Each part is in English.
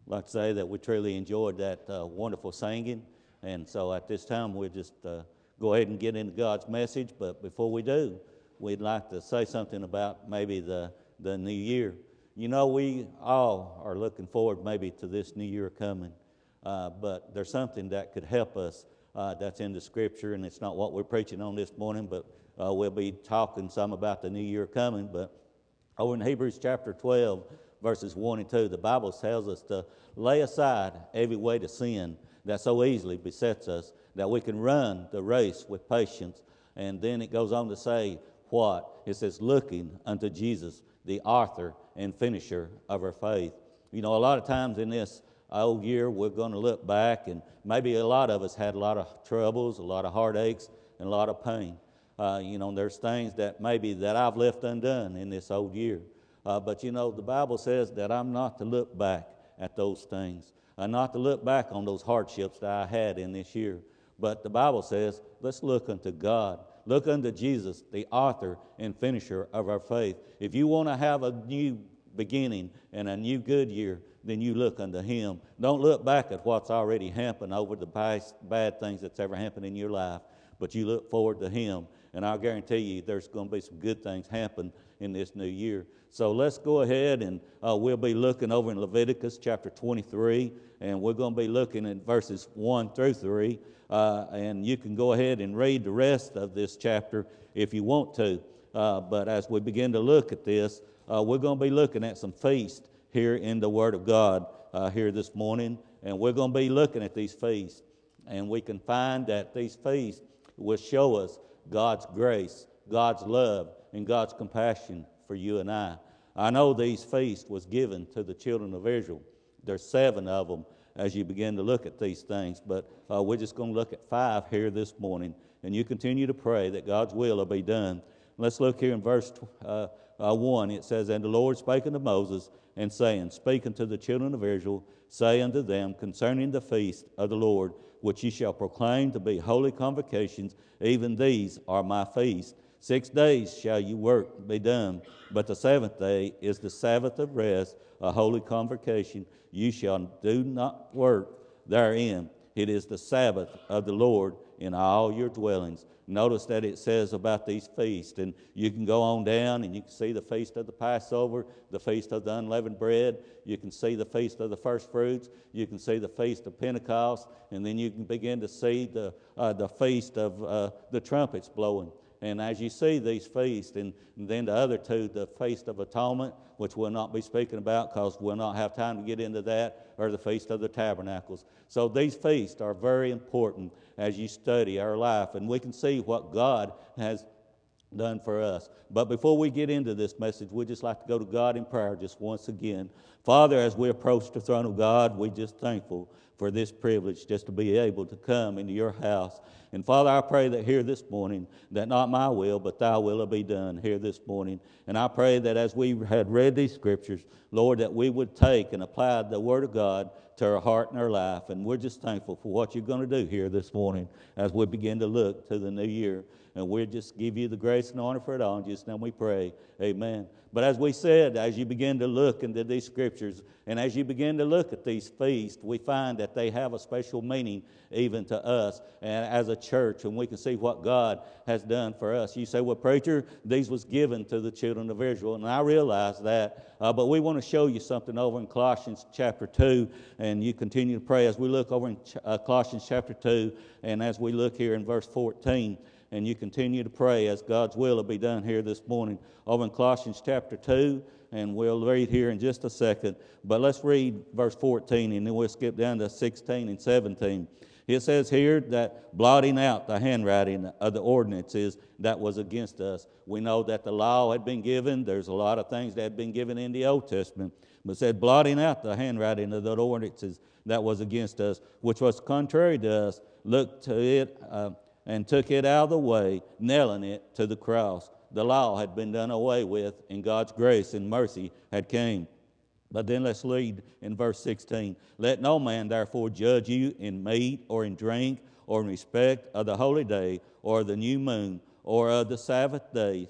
like to say that we truly enjoyed that wonderful singing. And so at this time, we'll just go ahead and get into God's message. But before we do, we'd like to say something about maybe the new year. You know, we all are looking forward maybe to this new year coming. But there's something that could help us that's in the Scripture, and it's not what we're preaching on this morning, but we'll be talking some about the new year coming. But over in Hebrews chapter 12, verses 1 and 2, the Bible tells us to lay aside every weight of sin that so easily besets us, that we can run the race with patience. And then it goes on to say what? It says, looking unto Jesus, the author and finisher of our faith. You know, a lot of times in this old year, we're going to look back, and maybe a lot of us had a lot of troubles, a lot of heartaches, and a lot of pain. There's things that maybe that I've left undone in this old year. But the Bible says that I'm not to look back at those things. I'm not to look back on those hardships that I had in this year. But the Bible says, let's look unto God. Look unto Jesus, the author and finisher of our faith. If you want to have a new beginning and a new good year, then you look unto Him. Don't look back at what's already happened over the past bad things that's ever happened in your life, but you look forward to Him. And I'll guarantee you there's going to be some good things happen in this new year. So let's go ahead and we'll be looking over in Leviticus chapter 23, and we're going to be looking at verses 1 through 3. And you can go ahead and read the rest of this chapter if you want to. But as we begin to look at this, we're going to be looking at some feasts here in the Word of God here this morning. And we're going to be looking at these feasts. And we can find that these feasts will show us God's grace, God's love, and God's compassion for you and I. I know these feasts was given to the children of Israel. There's 7 of them as you begin to look at these things, but we're just going to look at 5 here this morning, and you continue to pray that God's will be done. Let's look here in verse 1. It says, And the Lord spake unto Moses, and saying, Speak unto the children of Israel, say unto them concerning the feast of the Lord, which ye shall proclaim to be holy convocations, even these are my feasts. 6 days shall you work be done, but the 7th day is the Sabbath of rest, a holy convocation. You shall do not work therein. It is the Sabbath of the Lord in all your dwellings. Notice that it says about these feasts, and you can go on down and you can see the feast of the Passover, the feast of the unleavened bread. You can see the feast of the first fruits. You can see the feast of Pentecost, and then you can begin to see the feast of the trumpets blowing. And as you see these feasts, and then the other 2, the Feast of Atonement, which we'll not be speaking about because we'll not have time to get into that, or the Feast of the Tabernacles. So these feasts are very important as you study our life, and we can see what God has done for us. But before we get into this message, we'd just like to go to God in prayer just once again. Father, as we approach the throne of God, we're just thankful for this privilege just to be able to come into your house. And Father, I pray that here this morning, that not my will, but thy will be done here this morning. And I pray that as we had read these scriptures, Lord, that we would take and apply the word of God to our heart and our life. And we're just thankful for what you're going to do here this morning as we begin to look to the new year. And we'll just give you the grace and honor for it all. In Jesus' name we pray. Amen. But as we said, as you begin to look into these scriptures, and as you begin to look at these feasts, we find that they have a special meaning even to us and as a church, and we can see what God has done for us. You say, well, preacher, these was given to the children of Israel, and I realize that, but we want to show you something over in Colossians chapter 2, and you continue to pray as we look over in Colossians chapter 2, and as we look here in verse 14, and you continue to pray as God's will be done here this morning over in Colossians chapter 2, and we'll read here in just a second. But let's read verse 14, and then we'll skip down to 16 and 17. It says here that blotting out the handwriting of the ordinances that was against us. We know that the law had been given. There's a lot of things that had been given in the Old Testament. But it said blotting out the handwriting of the ordinances that was against us, which was contrary to us, looked to it and took it out of the way, nailing it to the cross. The law had been done away with, and God's grace and mercy had came. But then let's read in verse 16. Let no man therefore judge you in meat or in drink or in respect of the holy day or the new moon or of the Sabbath day.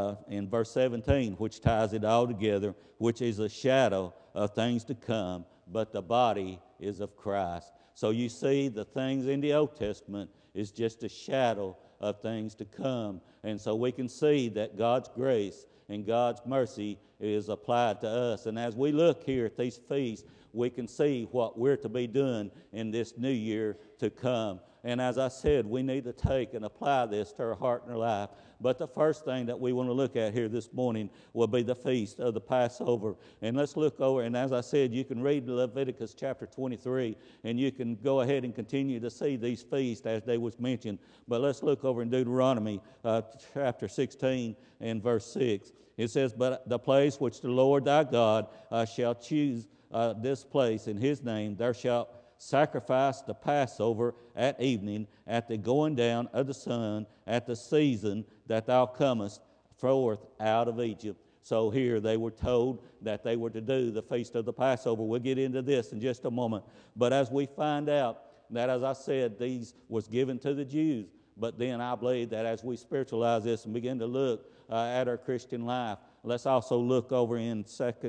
In verse 17, which ties it all together, which is a shadow of things to come, but the body is of Christ. So you see, the things in the Old Testament is just a shadow of things to come. And so we can see that God's grace and God's mercy is applied to us. And as we look here at these feasts, we can see what we're to be doing in this new year to come. And as I said, we need to take and apply this to our heart and our life. But the first thing that we want to look at here this morning will be the feast of the Passover. And let's look over, and as I said, you can read Leviticus chapter 23, and you can go ahead and continue to see these feasts as they was mentioned. But let's look over in Deuteronomy chapter 16 and verse 6. It says, "But the place which the Lord thy God shall choose this place in his name, there shalt sacrifice the Passover at evening, at the going down of the sun, at the season that thou comest forth out of Egypt." So here they were told that they were to do the feast of the Passover. We'll get into this in just a moment. But as we find out that, as I said, these was given to the Jews. But then I believe that as we spiritualize this and begin to look at our Christian life, let's also look over in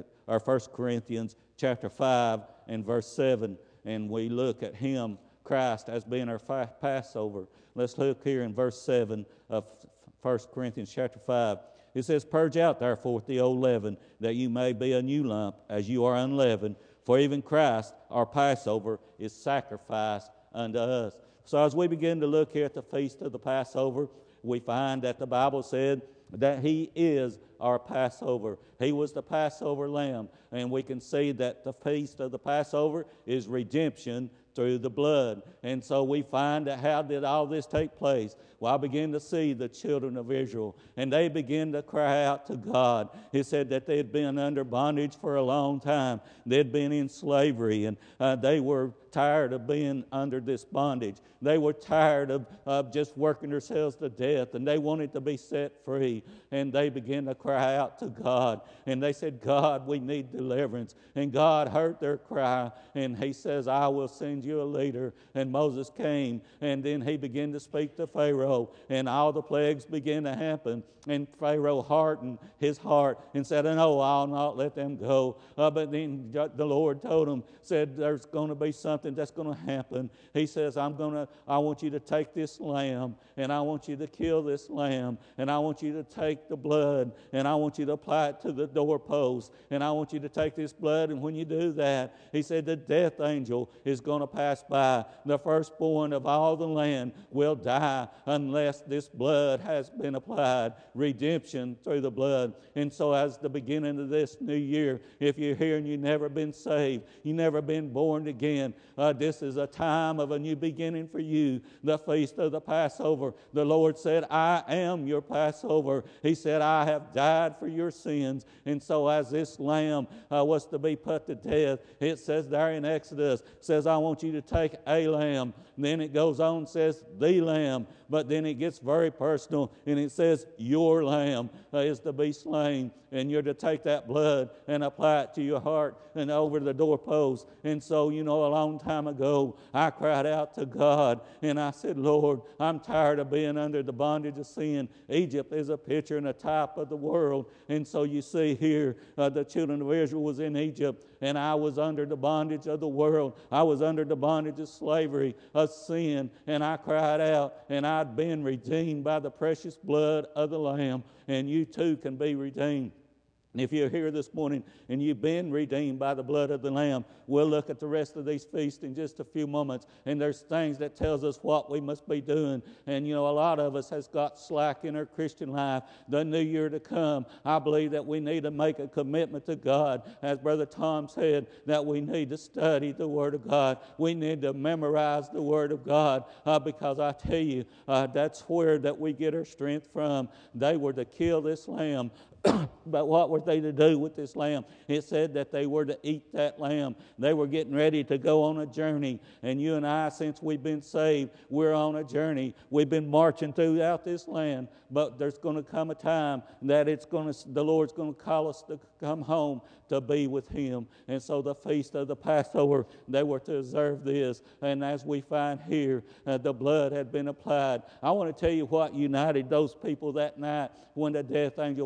1 Corinthians chapter 5 and verse 7. And we look at him, Christ, as being our Passover. Let's look here in verse 7 of 1 Corinthians chapter 5. It says, "Purge out therefore the old leaven, that you may be a new lump, as you are unleavened. For even Christ, our Passover, is sacrificed unto us." So as we begin to look here at the feast of the Passover, we find that the Bible said that he is our Passover. He was the Passover lamb. And we can see that the feast of the Passover is redemption through the blood. And so we find that how did all this take place? Well, I begin to see the children of Israel, and they begin to cry out to God. It said that they had been under bondage for a long time. They had been in slavery, and they were tired of being under this bondage. They were tired of just working themselves to death, and they wanted to be set free. And they began to cry out to God, and they said, "God, we need deliverance." And God heard their cry, and he says, "I will send you a leader." And Moses came, and then he began to speak to Pharaoh, and all the plagues began to happen. And Pharaoh hardened his heart and said, "No, I'll not let them go." But then the Lord told him, said, "There's going to be something that's going to happen." He says, I want you to take this lamb, and I want you to kill this lamb, and I want you to take the blood, and I want you to apply it to the doorpost, and I want you to take this blood, and when you do that, he said, the death angel is going to pass by. The firstborn of all the land will die unless this blood has been applied. Redemption through the blood. And so as the beginning of this new year, if you're here and you've never been saved, you've never been born again, this is a time of a new beginning for you. The feast of the Passover. The Lord said, "I am your Passover." He said, "I have died for your sins." And so as this lamb was to be put to death, it says there in Exodus, says, "I want you to take a lamb." And then it goes on and says, "the lamb." But then it gets very personal, and it says, "Your lamb is to be slain." And you're to take that blood and apply it to your heart and over the doorpost. And so, a long time ago, I cried out to God, and I said, "Lord, I'm tired of being under the bondage of sin." Egypt is a picture and a type of the world. And so you see here, the children of Israel was in Egypt, and I was under the bondage of the world. I was under the bondage of slavery, of sin, and I cried out, and I'd been redeemed by the precious blood of the Lamb, and you too can be redeemed. And if you're here this morning and you've been redeemed by the blood of the Lamb, we'll look at the rest of these feasts in just a few moments. And there's things that tells us what we must be doing. And, a lot of us has got slack in our Christian life. The new year to come, I believe that we need to make a commitment to God. As Brother Tom said, that we need to study the Word of God. We need to memorize the Word of God because I tell you, that's where that we get our strength from. They were to kill this lamb. But what were they to do with this lamb? It said that they were to eat that lamb. They were getting ready to go on a journey. And you and I, since we've been saved, we're on a journey. We've been marching throughout this land. But there's going to come a time that the Lord's going to call us to come home to be with Him. And so the feast of the Passover, they were to observe this. And as we find here, the blood had been applied. I want to tell you what united those people that night when the death angel passed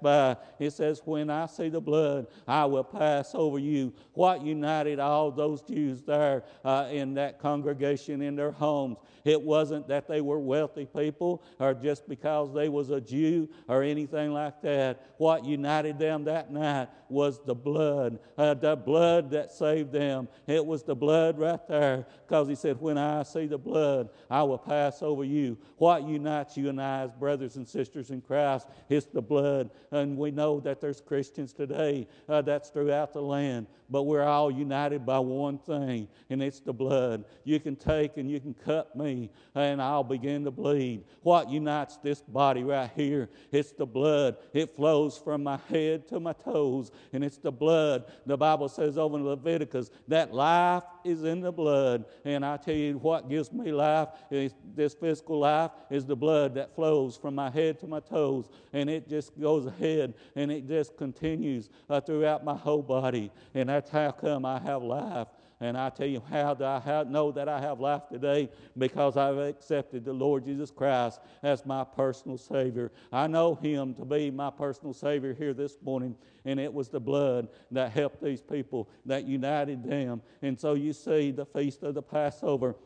by. It says, when I see the blood, I will pass over you. What united all those Jews there in that congregation in their homes? It wasn't that they were wealthy people or just because they was a Jew or anything like that. What united them that night was the blood that saved them. It was the blood right there, because he said, when I see the blood, I will pass over you. What unites you and I as brothers and sisters in Christ is the blood. And we know that there's Christians today that's throughout the land, but we're all united by one thing, and it's the blood. You can take and you can cut me, and I'll begin to bleed. What unites this body right here? It's the blood. It flows from my head to my toes, and it's the blood. The Bible says over in Leviticus that life is in the blood, and I tell you what gives me life, this physical life, is the blood that flows from my head to my toes, and it just goes ahead, and it just continues throughout my whole body, and that's how come I have life. And I tell you, how do I know that I have life today? Because I've accepted the Lord Jesus Christ as my personal Savior. I know Him to be my personal Savior here this morning, and it was the blood that helped these people, that united them. And so you see, the Feast of the Passover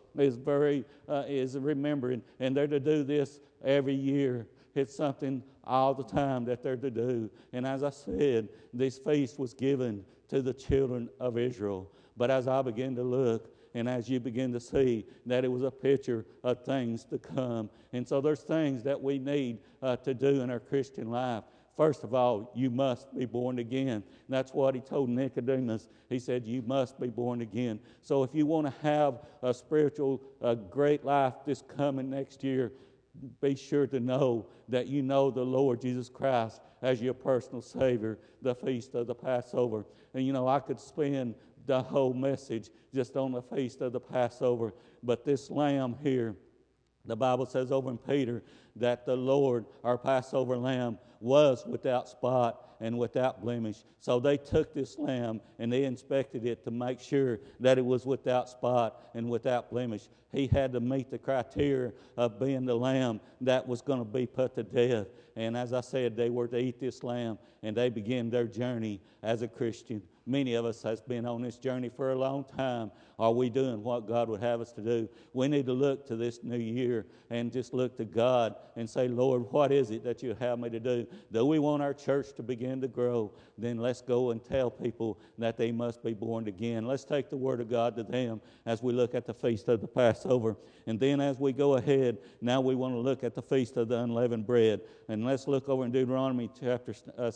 is remembering, and they're to do this every year. It's something all the time that they're to do. And as I said, this feast was given to the children of Israel. But as I begin to look, and as you begin to see, that it was a picture of things to come. And so there's things that we need to do in our Christian life. First of all, you must be born again. And that's what he told Nicodemus. He said, you must be born again. So if you want to have a spiritual, great life this coming next year, be sure to know that you know the Lord Jesus Christ as your personal Savior, the Feast of the Passover. And you know, I could spend the whole message just on the Feast of the Passover, but this lamb here, the Bible says over in Peter that the Lord, our Passover lamb, was without spot and without blemish. So they took this lamb and they inspected it to make sure that it was without spot and without blemish. He had to meet the criteria of being the lamb that was going to be put to death. And as I said, they were to eat this lamb, and they began their journey as a Christian. Many of us has been on this journey for a long time. Are we doing what God would have us to do? We need to look to this new year and just look to God and say, Lord, what is it that you have me to do? Do we want our church to begin to grow? Then let's go and tell people that they must be born again. Let's take the Word of God to them as we look at the Feast of the Passover. And then as we go ahead, now we want to look at the Feast of the Unleavened Bread. And let's look over in Deuteronomy chapter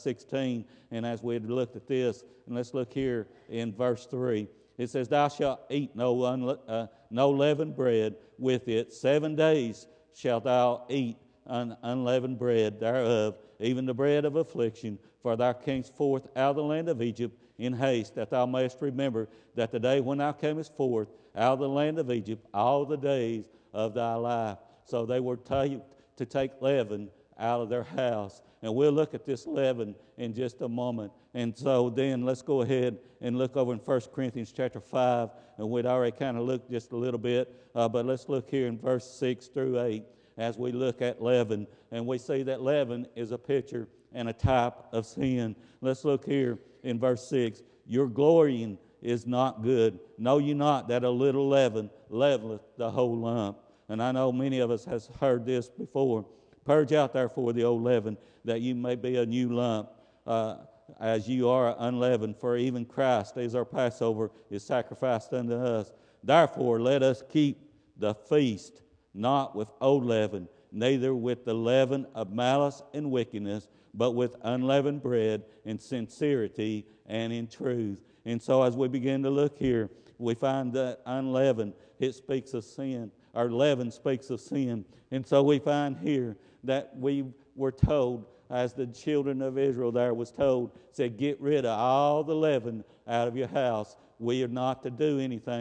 16. And as we looked at this, and let's look here in verse 3. It says, thou shalt eat no leavened bread with it. 7 days shalt thou eat unleavened bread thereof, even the bread of affliction, for thou camest forth out of the land of Egypt in haste, that thou mayest remember that the day when thou camest forth out of the land of Egypt, all the days of thy life. So they were to take leaven out of their house. And we'll look at this leaven in just a moment. And so then let's go ahead and look over in 1 Corinthians chapter 5. And we'd already kind of looked just a little bit. But let's look here in verse 6 through 8 as we look at leaven. And we see that leaven is a picture and a type of sin. Let's look here in verse 6. Your glorying is not good. Know ye not that a little leaven leaveneth the whole lump? And I know many of us has heard this before. Purge out therefore the old leaven, that you may be a new lump, as you are unleavened. For even Christ, as our Passover, is sacrificed unto us. Therefore let us keep the feast, not with old leaven, neither with the leaven of malice and wickedness, but with unleavened bread in sincerity and in truth. And so as we begin to look here, we find that unleavened, it speaks of sin. Our leaven speaks of sin. And so we find here that we were told, as the children of Israel there was told, said, get rid of all the leaven out of your house. We are not to do anything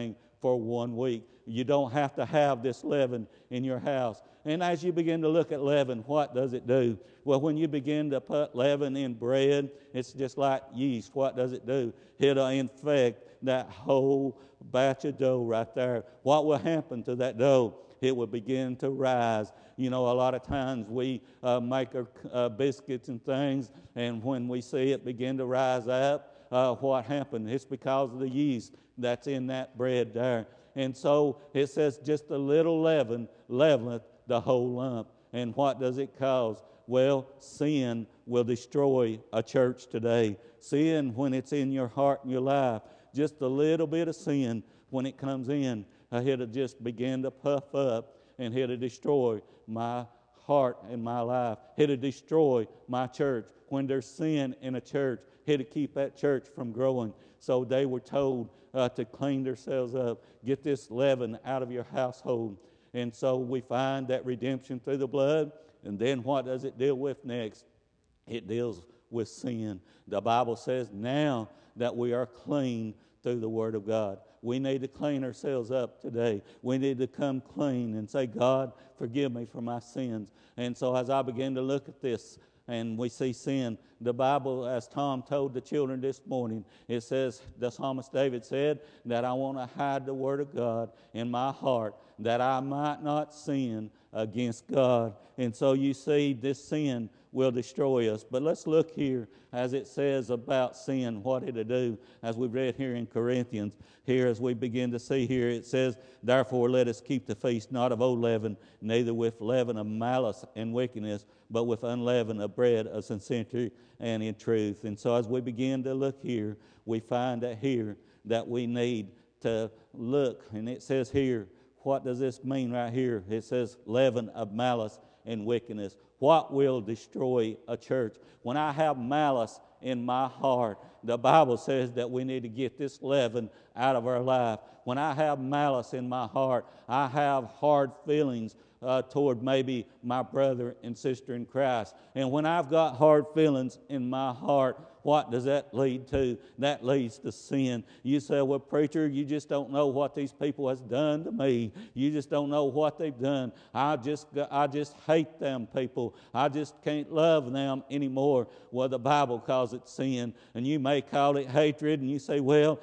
for 1 week. You don't have to have this leaven in your house. And as you begin to look at leaven, what does it do? Well, when you begin to put leaven in bread, it's just like yeast. What does it do? It'll infect that whole batch of dough right there. What will happen to that dough? It will begin to rise. You know, a lot of times we make our biscuits and things, and when we see it begin to rise up, what happened? It's because of the yeast that's in that bread there. And so it says just a little leaven leaveneth the whole lump. And what does it cause? Well, sin will destroy a church today. Sin, when it's in your heart and your life, just a little bit of sin, when it comes in, it'll just begin to puff up, and it'll destroy my heart and my life. It'll destroy my church. When there's sin in a church, it'll keep that church from growing. So they were told to clean themselves up, get this leaven out of your household. And so we find that redemption through the blood. And then what does it deal with next? It deals with sin. The Bible says now that we are clean through the Word of God. We need to clean ourselves up today. We need to come clean and say, God, forgive me for my sins. And so as I begin to look at this, and we see sin, the Bible, as Tom told the children this morning, it says, the psalmist David said, that I want to hide the Word of God in my heart, that I might not sin against God. And so you see, this sin will destroy us. But let's look here, as it says about sin, what it'll do, as we read here in Corinthians. Here, as we begin to see here, it says, therefore let us keep the feast not of old leaven, neither with leaven of malice and wickedness, but with unleavened of bread of sincerity and in truth. And so as we begin to look here, we find that here that we need to look. And it says here, what does this mean right here? It says leaven of malice and wickedness. What will destroy a church? When I have malice in my heart, the Bible says that we need to get this leaven out of our life. When I have malice in my heart, I have hard feelings toward maybe my brother and sister in Christ. And when I've got hard feelings in my heart, what does that lead to? That leads to sin. You say, well, preacher, you just don't know what these people has done to me. You just don't know what they've done. I just hate them people. I just can't love them anymore. Well, the Bible calls it sin, and you may call it hatred, and you say, well,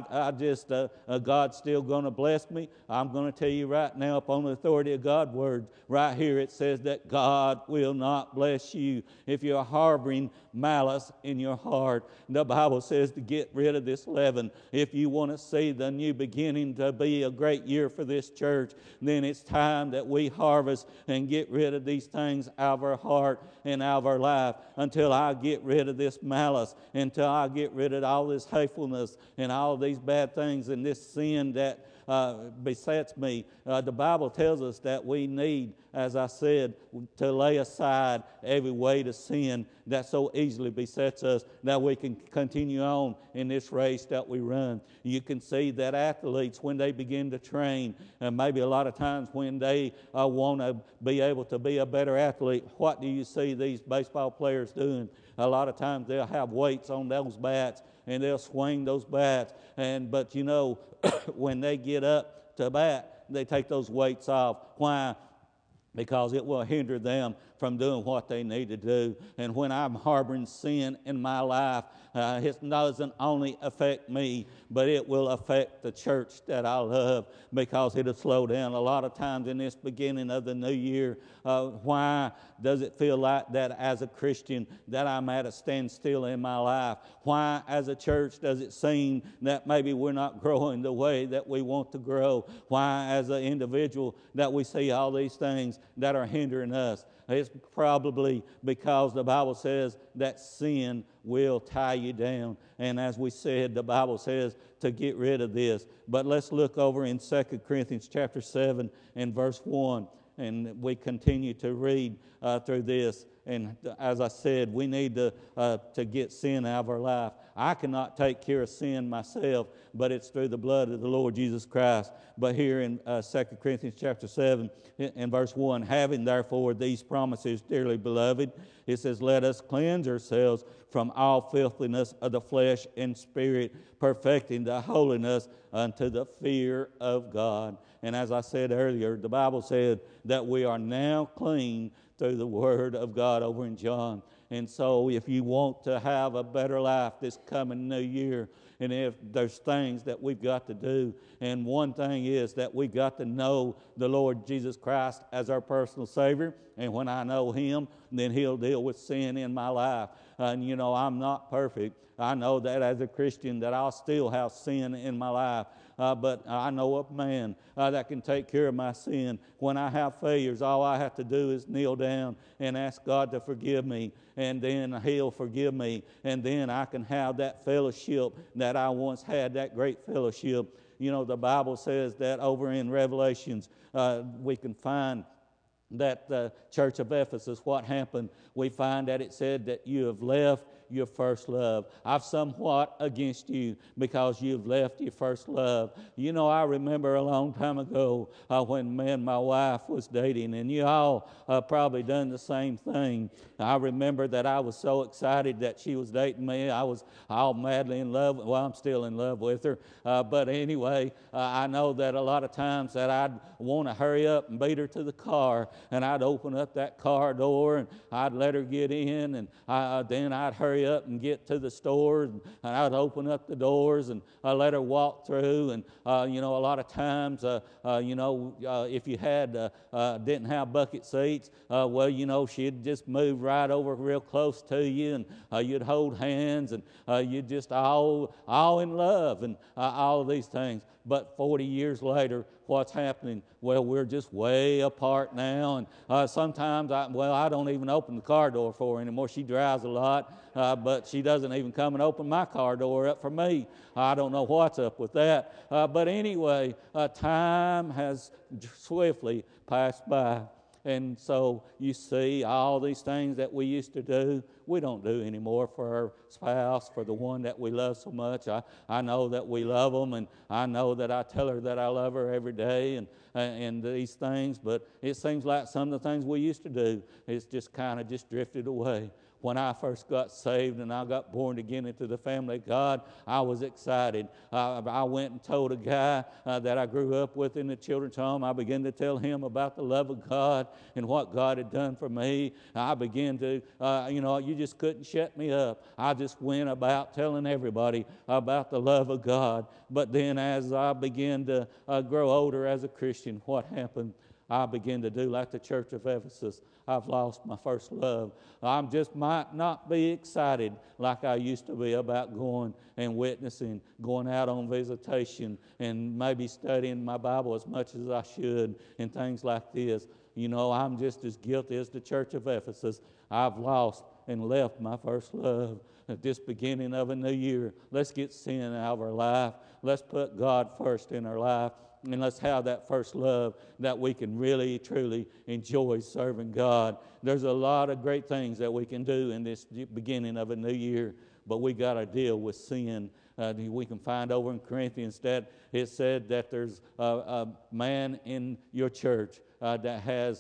God's still going to bless me. I'm going to tell you right now, upon the authority of God's word, right here it says that God will not bless you if you're harboring malice in your heart. The Bible says to get rid of this leaven. If you want to see the new beginning to be a great year for this church, then it's time that we harvest and get rid of these things out of our heart and out of our life. Until I get rid of this malice, until I get rid of all this hatefulness and all these bad things and this sin that besets me. The Bible tells us that we need, as I said, to lay aside every weight of sin that so easily besets us, that we can continue on in this race that we run. You can see that athletes, when they begin to train, and maybe a lot of times when they want to be able to be a better athlete, what do you see these baseball players doing? A lot of times they'll have weights on those bats, and they'll swing those bats. But you know, when they get up to bat, they take those weights off. Why? Because it will hinder them from doing what they need to do. And when I'm harboring sin in my life, it doesn't only affect me, but it will affect the church that I love, because it'll slow down. A lot of times in this beginning of the new year, why does it feel like that as a Christian that I'm at a standstill in my life? Why as a church does it seem that maybe we're not growing the way that we want to grow? Why as an individual that we see all these things that are hindering us? It's probably because the Bible says that sin will tie you down. And as we said, the Bible says to get rid of this. But let's look over in 2 Corinthians chapter 7 and verse 1. And we continue to read through this. And as I said, we need to get sin out of our life. I cannot take care of sin myself, but it's through the blood of the Lord Jesus Christ. But here in 2 Corinthians chapter 7 in verse 1, having therefore these promises, dearly beloved, it says, let us cleanse ourselves from all filthiness of the flesh and spirit, perfecting the holiness unto the fear of God. And as I said earlier, the Bible said that we are now clean through the Word of God over in John. And so if you want to have a better life this coming new year, and if there's things that we've got to do, and one thing is that we've got to know the Lord Jesus Christ as our personal Savior, and when I know Him, then He'll deal with sin in my life. And you know, I'm not perfect. I know that as a Christian that I'll still have sin in my life. But I know a man that can take care of my sin. When I have failures, all I have to do is kneel down and ask God to forgive me, and then He'll forgive me, and then I can have that fellowship that I once had, that great fellowship. You know, the Bible says that over in Revelations, we can find that the church of Ephesus, what happened? We find that it said that you have left your first love. I've somewhat against you because you've left your first love. You know, I remember a long time ago when me and my wife was dating, and you all probably done the same thing. I remember that I was so excited that she was dating me. I was all madly in love. Well, I'm still in love with her. But anyway, I know that a lot of times that I'd want to hurry up and beat her to the car, and I'd open up that car door, and I'd let her get in, and then I'd hurry up and get to the store, and I'd open up the doors, and I'd let her walk through. And you know, a lot of times, you know, if you had didn't have bucket seats, well, you know, she'd just move right over real close to you, and you'd hold hands, and you'd just all in love, and all of these things. But 40 years later, what's happening? Well, we're just way apart now, and sometimes I don't even open the car door for her anymore. She drives a lot, but she doesn't even come and open my car door up for me. I don't know what's up with that. But anyway, time has swiftly passed by. And so you see all these things that we used to do, we don't do anymore for our spouse, for the one that we love so much. I know that we love them, and I know that I tell her that I love her every day and these things, but it seems like some of the things we used to do, it's just kind of just drifted away. When I first got saved and I got born again into the family of God, I was excited. I went and told a guy that I grew up with in the children's home. I began to tell him about the love of God and what God had done for me. I began to, you know, you just couldn't shut me up. I just went about telling everybody about the love of God. But then as I began to grow older as a Christian, what happened? I began to do like the church of Ephesus. I've lost my first love. I just might not be excited like I used to be about going and witnessing, going out on visitation, and maybe studying my Bible as much as I should, and things like this. You know, I'm just as guilty as the church of Ephesus. I've lost and left my first love. At this beginning of a new year, let's get sin out of our life. Let's put God first in our life. And let's have that first love that we can really, truly enjoy serving God. There's a lot of great things that we can do in this beginning of a new year, but we got to deal with sin. We can find over in Corinthians that it said that there's a man in your church that has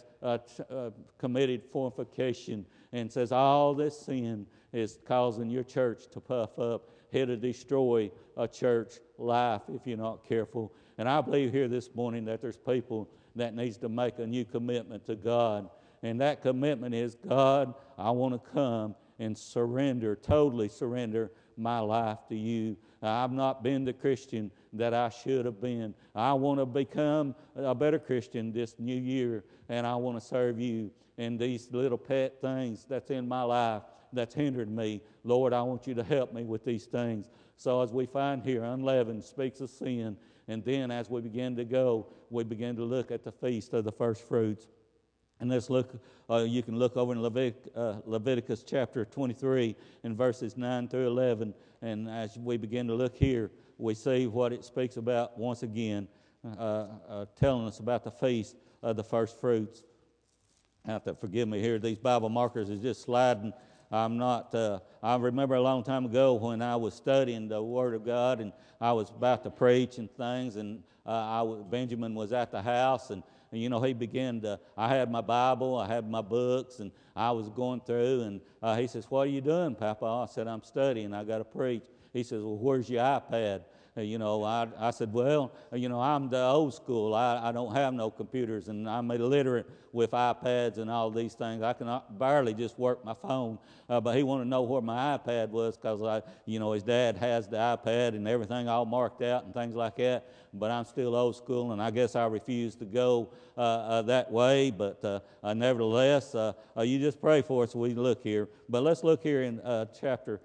committed fornication, and says all this sin is causing your church to puff up. It'll destroy a church life if you're not careful. And I believe here this morning that there's people that needs to make a new commitment to God. And that commitment is, God, I want to come and surrender, totally surrender my life to you. I've not been the Christian that I should have been. I want to become a better Christian this new year, and I want to serve you. And these little pet things that's in my life that's hindered me, Lord, I want you to help me with these things. So as we find here, unleavened speaks of sin. And then as we begin to go, we begin to look at the feast of the first fruits. And let's look, you can look over in Leviticus chapter 23 and verses 9 through 11. And as we begin to look here, we see what it speaks about once again, telling us about the feast of the first fruits. have to forgive me here. These Bible markers is just sliding. I'm not. I remember a long time ago when I was studying the Word of God and I was about to preach and things, and Benjamin was at the house, and you know, he began to. I had my Bible, I had my books, and I was going through, and he says, "What are you doing, Papa?" I said, "I'm studying. I got to preach." He says, "Well, where's your iPad?" You know, I said, well, you know, I'm the old school. I don't have no computers, and I'm illiterate with iPads and all these things. I can barely just work my phone. But he wanted to know where my iPad was because, you know, his dad has the iPad and everything all marked out and things like that. But I'm still old school, and I guess I refuse to go that way. But nevertheless, you just pray for us. We look here. But let's look here in chapter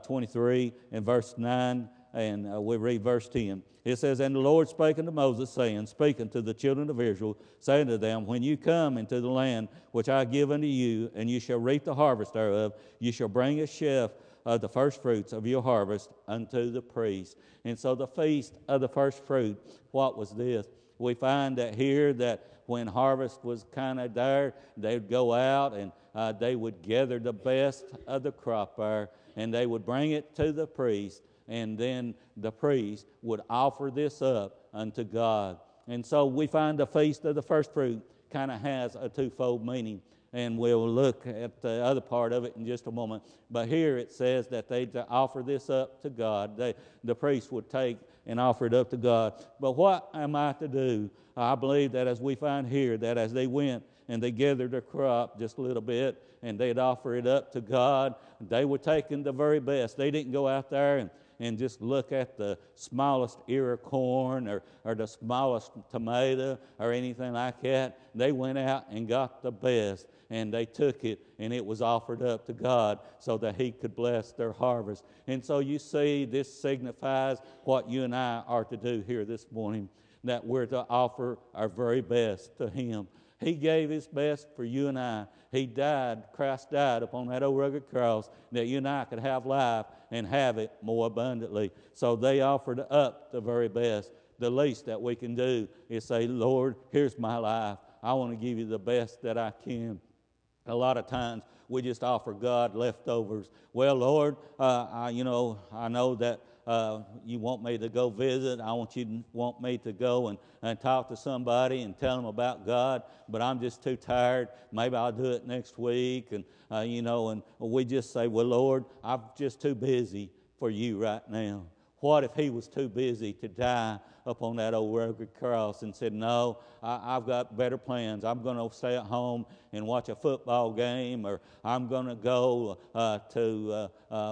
23 and verse 9. And we read verse 10. It says, "And the Lord spake unto Moses, saying, Speak unto the children of Israel, saying to them, When you come into the land which I give unto you, and you shall reap the harvest thereof, you shall bring a sheaf of the first fruits of your harvest unto the priest." And so the feast of the first fruit, what was this? We find that here that when harvest was kind of there, they would go out and they would gather the best of the crop there, and they would bring it to the priest. And then the priest would offer this up unto God. And so we find the feast of the first fruit kind of has a twofold meaning. And we'll look at the other part of it in just a moment. But here it says that they offer this up to God. The priest would take and offer it up to God. But what am I to do? I believe that as we find here, that as they went and they gathered their crop just a little bit, and they'd offer it up to God, they were taking the very best. They didn't go out there and just look at the smallest ear of corn or the smallest tomato or anything like that. They went out and got the best, and they took it, and it was offered up to God so that He could bless their harvest. And so you see, this signifies what you and I are to do here this morning, that we're to offer our very best to Him. He gave His best for you and I. He died, Christ died upon that old rugged cross that you and I could have life and have it more abundantly. So they offered up the very best. The least that we can do is say, Lord, here's my life. I want to give you the best that I can. A lot of times we just offer God leftovers. Well, Lord, I know that you want me to go visit. I want me to go and talk to somebody and tell them about God, but I'm just too tired. Maybe I'll do it next week. And and we just say, well, Lord, I'm just too busy for you right now. What if He was too busy to die upon that old rugged cross and said, no, I've got better plans. I'm going to stay at home and watch a football game, or I'm going to go to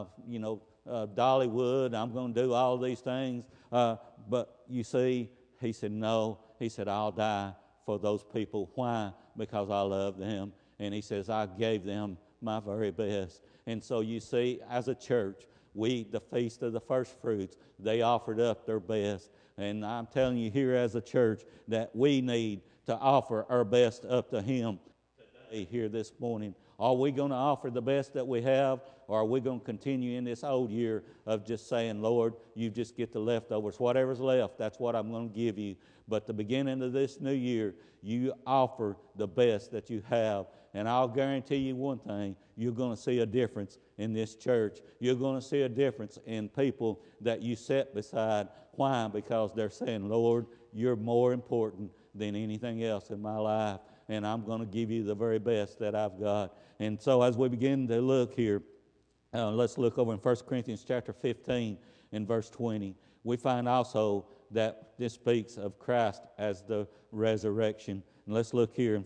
Dollywood. I'm going to do all these things. But you see, He said, no. He said, I'll die for those people. Why? Because I love them. And He says, I gave them my very best. And so you see, as a church, the feast of the first fruits, they offered up their best. And I'm telling you here as a church that we need to offer our best up to Him today, here this morning. Are we going to offer the best that we have, or are we going to continue in this old year of just saying, Lord, you just get the leftovers. Whatever's left, that's what I'm going to give you. But the beginning of this new year, you offer the best that you have. And I'll guarantee you one thing, you're going to see a difference in this church. You're going to see a difference in people that you sit beside. Why? Because they're saying, Lord, you're more important than anything else in my life, and I'm going to give you the very best that I've got. And so as we begin to look here, let's look over in 1 Corinthians chapter 15 and verse 20. We find also that this speaks of Christ as the resurrection. And let's look here in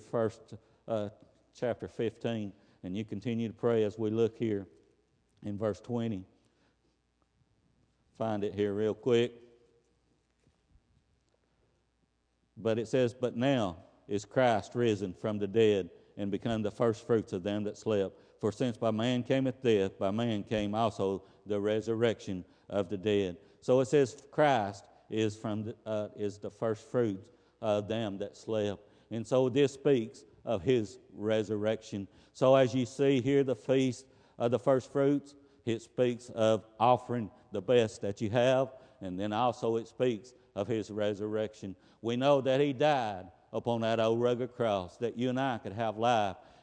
chapter 15, and you continue to pray as we look here in verse 20. Find it here real quick. But it says, But now is Christ risen from the dead and become the first fruits of them that slept. For since by man cameth death, by man came also the resurrection of the dead. So it says Christ is the first fruits of them that slept. And so this speaks of His resurrection. So as you see here, the feast of the first fruits, it speaks of offering the best that you have, and then also it speaks of His resurrection. We know that He died upon that old rugged cross, that you and I could have life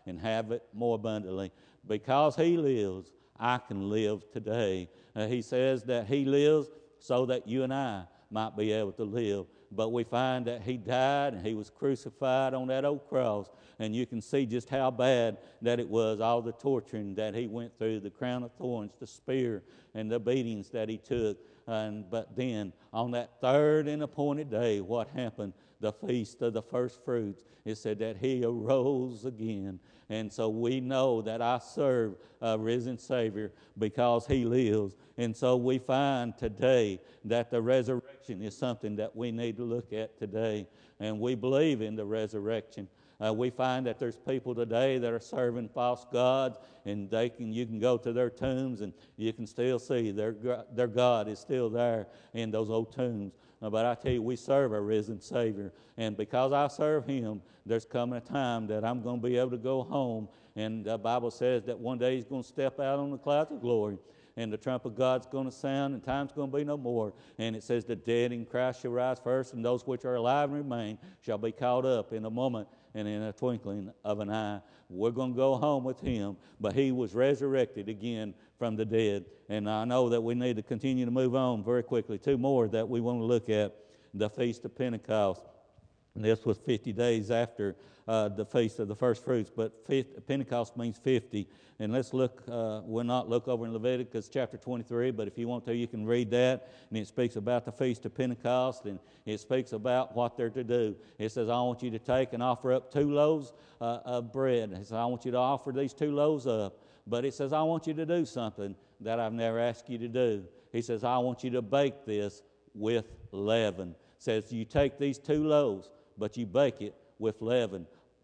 and have it more abundantly. Because He lives, I can live today. He says that He lives so that you and I might be able to live. But we find that He died and He was crucified on that old cross. And you can see just how bad that it was, all the torturing that He went through, the crown of thorns, the spear, and the beatings that He took. But then, on that third and appointed day, what happened? The feast of the first fruits. It said that He arose again. And so we know that I serve a risen Savior because He lives. And so we find today that the resurrection is something that we need to look at today. And we believe in the resurrection. We find that there's people today that are serving false gods, and you can go to their tombs and you can still see their God is still there in those old tombs. But I tell you, we serve a risen Savior, and because I serve Him, there's coming a time that I'm going to be able to go home, and the Bible says that one day He's going to step out on the clouds of glory, and the trump of God's going to sound, and time's going to be no more. And it says the dead in Christ shall rise first, and those which are alive and remain shall be caught up in a moment and in a twinkling of an eye. We're going to go home with Him, but He was resurrected again from the dead. And I know that we need to continue to move on very quickly. Two more that we want to look at: the Feast of Pentecost. This was 50 days after the Feast of the First Fruits, but Pentecost means 50. And let's look, we'll not look over in Leviticus chapter 23, but if you want to, you can read that. And it speaks about the Feast of Pentecost, and it speaks about what they're to do. It says, I want you to take and offer up 2 loaves of bread. It says, I want you to offer these 2 loaves up. But it says, I want you to do something that I've never asked you to do. He says, I want you to bake this with leaven. It says, you take these 2 loaves, but you bake it with leaven.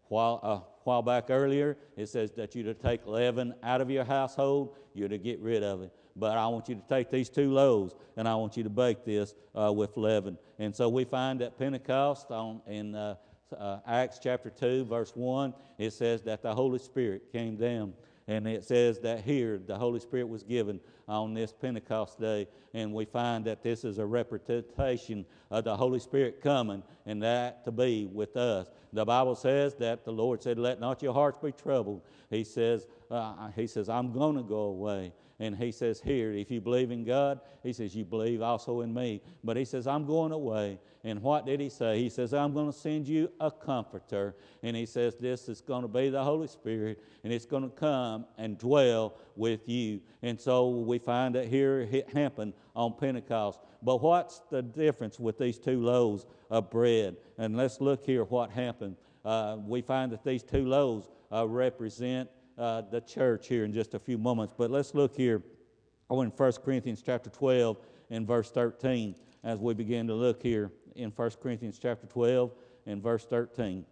While back earlier, it says that you're to take leaven out of your household, you're to get rid of it. But I want you to take these 2 loaves, and I want you to bake this with leaven. And so we find at Pentecost in Acts chapter 2, verse 1, it says that the Holy Spirit came down. And it says that here the Holy Spirit was given on this Pentecost day. And we find that this is a representation of the Holy Spirit coming, and that to be with us. The Bible says that the Lord said, let not your hearts be troubled. He says, I'm going to go away. And He says here, if you believe in God, He says, you believe also in me. But He says, I'm going away. And what did He say? He says, I'm going to send you a comforter. And He says, this is going to be the Holy Spirit, and it's going to come and dwell with you. And so we find that here it happened on Pentecost. But what's the difference with these 2 loaves of bread? And let's look here what happened. We find that these 2 loaves represent the church here in just a few moments. But let's look here in 1 Corinthians chapter 12 and verse 13 as we begin to look here in 1 Corinthians chapter 12 and verse 13.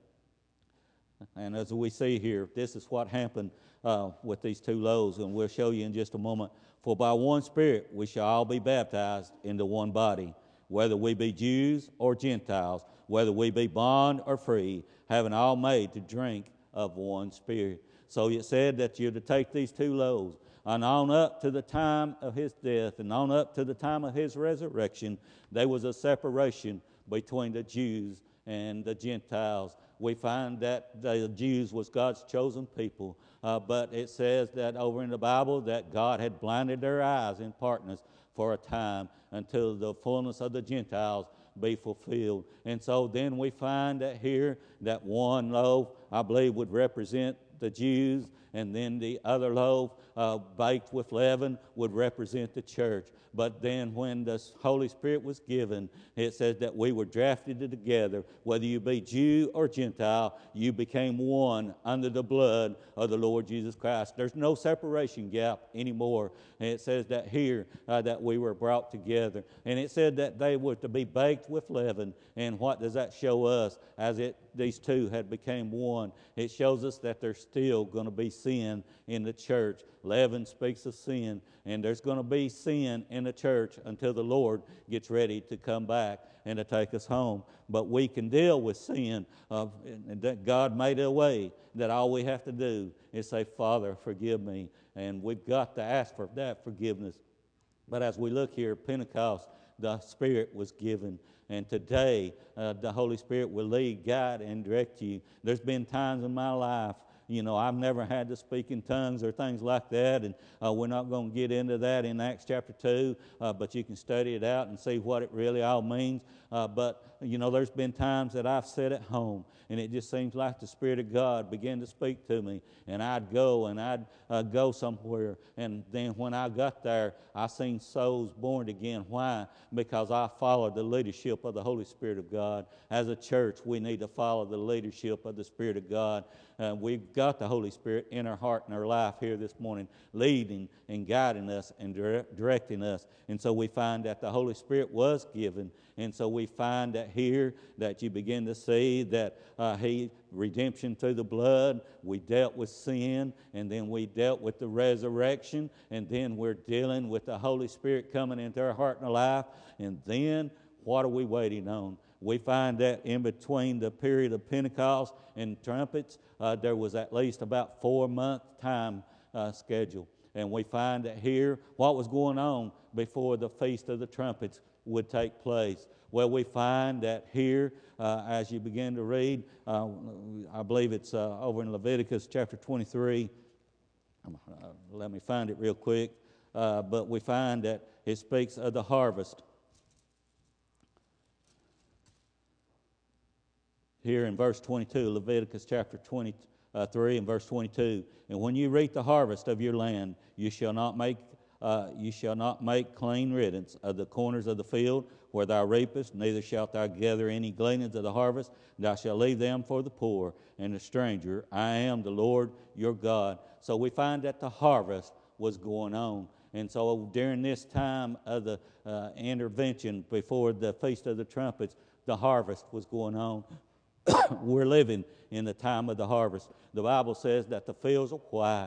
And as we see here, this is what happened with these 2 loaves, and we'll show you in just a moment. For by one Spirit we shall all be baptized into one body, whether we be Jews or Gentiles, whether we be bond or free, having all made to drink of one Spirit. So it said that you're to take these 2 loaves, and on up to the time of His death and on up to the time of His resurrection, there was a separation between the Jews and the Gentiles. We find that the Jews was God's chosen people, but it says that over in the Bible that God had blinded their eyes in partness for a time until the fullness of the Gentiles be fulfilled. And so then we find that here that 1 loaf, I believe, would represent the Jews, and then the other loaf baked with leaven would represent the church. But then when the Holy Spirit was given, it says that we were drafted together. Whether you be Jew or Gentile, you became one under the blood of the Lord Jesus Christ. There's no separation gap anymore. And it says that here that we were brought together. And it said that they were to be baked with leaven. And what does that show us? As these 2 had became one, it shows us that there's still going to be sin in the church. Leaven speaks of sin, and there's going to be sin in the church until the Lord gets ready to come back and to take us home. But we can deal with sin. That God made a way that all we have to do is say, Father, forgive me. And we've got to ask for that forgiveness. But as we look here at Pentecost, the Spirit was given. And today, the Holy Spirit will lead, guide, and direct you. There's been times in my life I've never had to speak in tongues or things like that, and we're not going to get into that in Acts chapter 2, but you can study it out and see what it really all means. But there's been times that I've sat at home, and it just seems like the Spirit of God began to speak to me, and I'd go somewhere, and then when I got there, I seen souls born again. Why? Because I followed the leadership of the Holy Spirit of God. As a church, we need to follow the leadership of the Spirit of God. We've got the Holy Spirit in our heart and our life here this morning, leading and guiding us and directing us. And so we find that the Holy Spirit was given. And so we find that here that you begin to see that redemption through the blood, we dealt with sin, and then we dealt with the resurrection, and then we're dealing with the Holy Spirit coming into our heart and our life. And then what are we waiting on? We find that in between the period of Pentecost and trumpets, there was at least about 4-month time schedule. And we find that here, what was going on before the Feast of the Trumpets would take place? Well, we find that here, as you begin to read, I believe it's over in Leviticus chapter 23. Let me find it real quick. But we find that it speaks of the harvest. Here in verse 22, Leviticus chapter 23 and verse 22. And when you reap the harvest of your land, you shall not make clean riddance of the corners of the field where thou reapest, neither shalt thou gather any gleanings of the harvest. Thou shalt leave them for the poor and the stranger. I am the Lord your God. So we find that the harvest was going on. And so during this time of the intervention before the Feast of the Trumpets, the harvest was going on. We're living in the time of the harvest. The Bible says that the fields are white,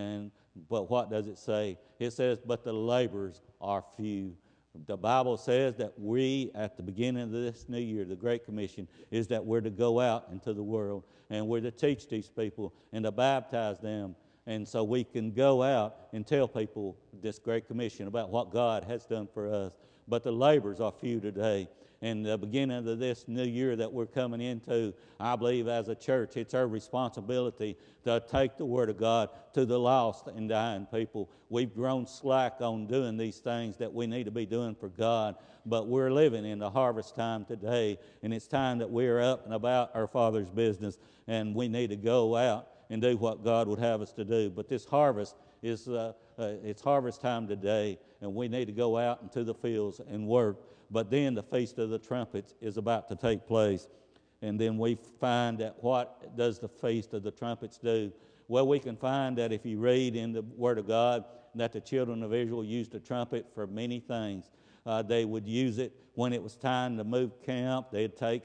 but what does it say? It says, but the laborers are few. The Bible says that we, at the beginning of this new year, the Great Commission, is that we're to go out into the world, and we're to teach these people and to baptize them. And so we can go out and tell people this Great Commission about what God has done for us. But the laborers are few today. And the beginning of this new year that we're coming into, I believe as a church, it's our responsibility to take the Word of God to the lost and dying people. We've grown slack on doing these things that we need to be doing for God, but we're living in the harvest time today, and it's time that we're up and about our Father's business, and we need to go out and do what God would have us to do. But this harvest is it's harvest time today, and we need to go out into the fields and work. But then the Feast of the Trumpets is about to take place. And then we find that what does the Feast of the Trumpets do? Well, we can find that if you read in the Word of God that the children of Israel used the trumpet for many things. They would use it when it was time to move camp. They'd take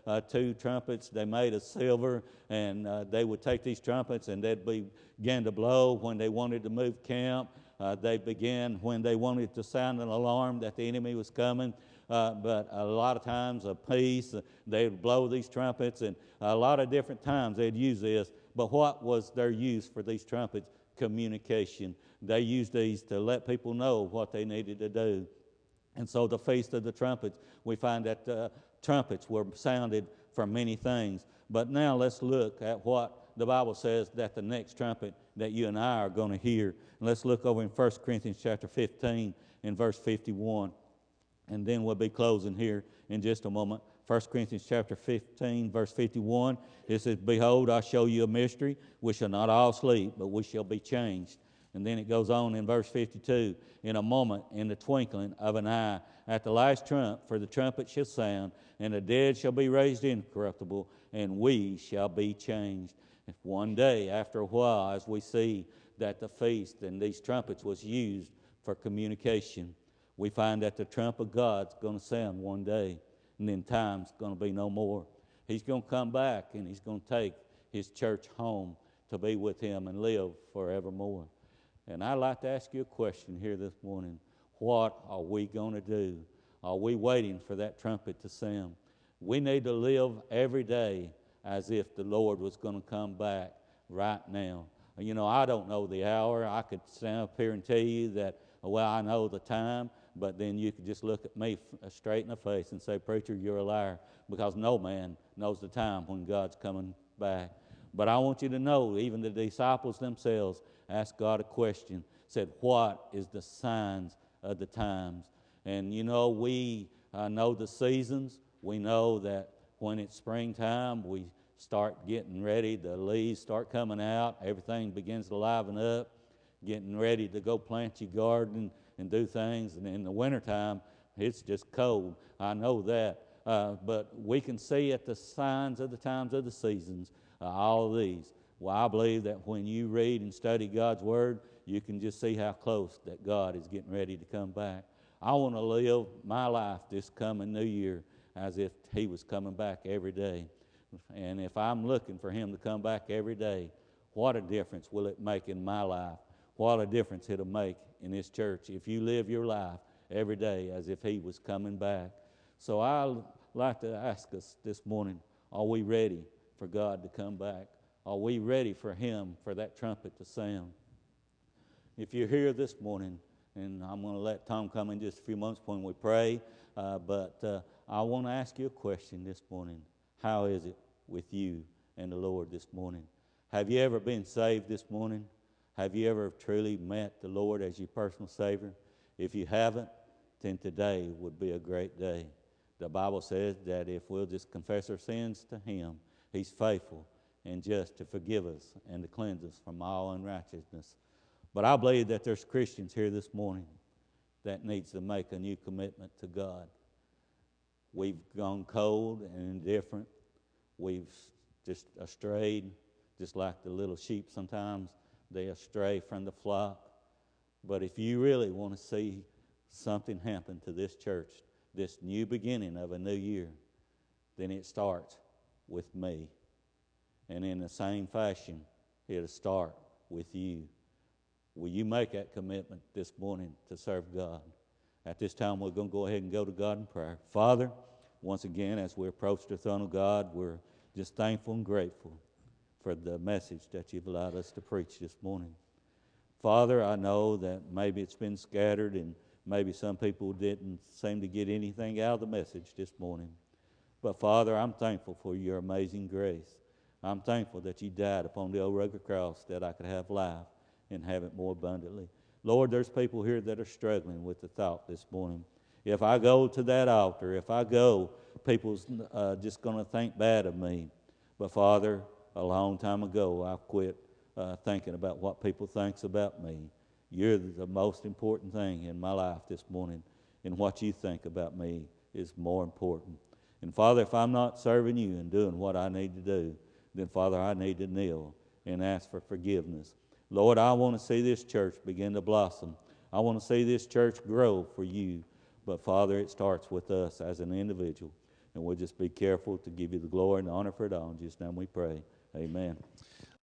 2 trumpets they made of silver, and they would take these trumpets and they'd begin to blow when they wanted to move camp. They began when they wanted to sound an alarm that the enemy was coming. But a lot of times of peace, they'd blow these trumpets, and a lot of different times they'd use this. But what was their use for these trumpets? Communication. They used these to let people know what they needed to do. And so the Feast of the Trumpets, we find that trumpets were sounded for many things. But now let's look at what the Bible says that the next trumpet that you and I are going to hear. And let's look over in 1 Corinthians chapter 15 and verse 51. And then we'll be closing here in just a moment. 1 Corinthians chapter 15, verse 51, it says, behold, I show you a mystery. We shall not all sleep, but we shall be changed. And then it goes on in verse 52, in a moment, in the twinkling of an eye, at the last trump, for the trumpet shall sound, and the dead shall be raised incorruptible, and we shall be changed. And one day, after a while, as we see that the feast and these trumpets was used for communication, we find that the trump of God's going to sound one day, and then time's going to be no more. He's going to come back, and he's going to take his church home to be with him and live forevermore. And I'd like to ask you a question here this morning. What are we going to do? Are we waiting for that trumpet to sound? We need to live every day as if the Lord was going to come back right now. You know, I don't know the hour. I could stand up here and tell you that, well, I know the time, but then you could just look at me straight in the face and say, preacher, you're a liar, because no man knows the time when God's coming back. But I want you to know, even the disciples themselves asked God a question, said, what is the signs of the times? And you know, we know the seasons. We know that when it's springtime, we start getting ready. The leaves start coming out. Everything begins to liven up, getting ready to go plant your garden and do things. And in the wintertime, it's just cold. I know that. But we can see at the signs of the times of the seasons, all of these. Well, I believe that when you read and study God's Word, you can just see how close that God is getting ready to come back. I want to live my life this coming new year as if He was coming back every day. And if I'm looking for Him to come back every day, what a difference will it make in my life? What a difference it'll make in this church if you live your life every day as if He was coming back. So I'd like to ask us this morning, are we ready for God to come back? Are we ready for Him, for that trumpet to sound? If you're here this morning, and I'm going to let Tom come in just a few moments when we pray, but I want to ask you a question this morning. How is it with you and the Lord this morning? Have you ever been saved this morning? Have you ever truly met the Lord as your personal Savior? If you haven't, then today would be a great day. The Bible says that if we'll just confess our sins to Him, He's faithful and just to forgive us and to cleanse us from all unrighteousness. But I believe that there's Christians here this morning that needs to make a new commitment to God. We've gone cold and indifferent. We've just strayed, just like the little sheep sometimes. They astray from the flock. But if you really want to see something happen to this church, this new beginning of a new year, then it starts with me. And in the same fashion, it'll start with you. Will you make that commitment this morning to serve God? At this time, we're going to go ahead and go to God in prayer. Father, once again, as we approach the throne of God, we're just thankful and grateful for the message that you've allowed us to preach this morning. Father, I know that maybe it's been scattered and maybe some people didn't seem to get anything out of the message this morning. But Father, I'm thankful for your amazing grace. I'm thankful that you died upon the old rugged cross that I could have life and have it more abundantly. Lord, there's people here that are struggling with the thought this morning. If I go to that altar, if I go, people's just going to think bad of me. But Father, a long time ago, I quit thinking about what people think about me. You're the most important thing in my life this morning, and what you think about me is more important. And Father, if I'm not serving you and doing what I need to do, then Father, I need to kneel and ask for forgiveness. Lord, I want to see this church begin to blossom. I want to see this church grow for you. But Father, it starts with us as an individual. And we'll just be careful to give you the glory and the honor for it all. In Jesus' name we pray. Amen.